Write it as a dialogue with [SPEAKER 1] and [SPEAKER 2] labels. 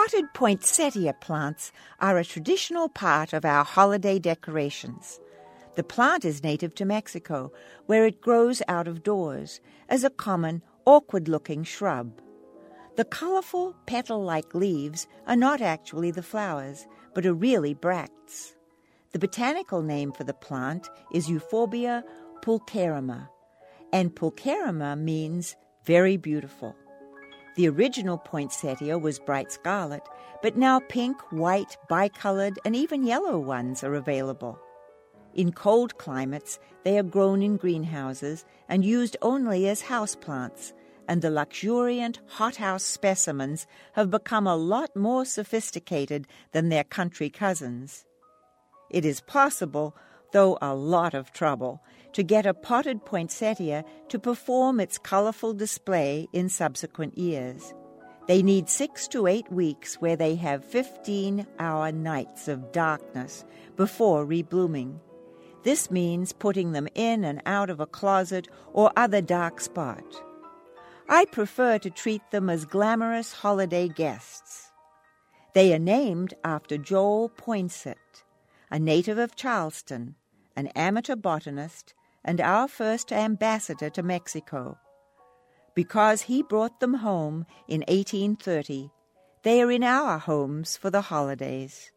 [SPEAKER 1] Potted poinsettia plants are a traditional part of our holiday decorations. The plant is native to Mexico, where it grows out of doors as a common, awkward-looking shrub. The colorful, petal-like leaves are not actually the flowers, but are really bracts. The botanical name for the plant is Euphorbia pulcherrima, and pulcherrima means very beautiful. The original poinsettia was bright scarlet, but now pink, white, bicolored, and even yellow ones are available. In cold climates, they are grown in greenhouses and used only as houseplants, and the luxuriant hothouse specimens have become a lot more sophisticated than their country cousins. It is possible, though a lot of trouble, to get a potted poinsettia to perform its colorful display in subsequent years. They need 6 to 8 weeks where they have 15-hour nights of darkness before reblooming. This means putting them in and out of a closet or other dark spot. I prefer to treat them as glamorous holiday guests. They are named after Joel Poinsett, a native of Charleston, an amateur botanist, and our first ambassador to Mexico. Because he brought them home in 1830, they are in our homes for the holidays.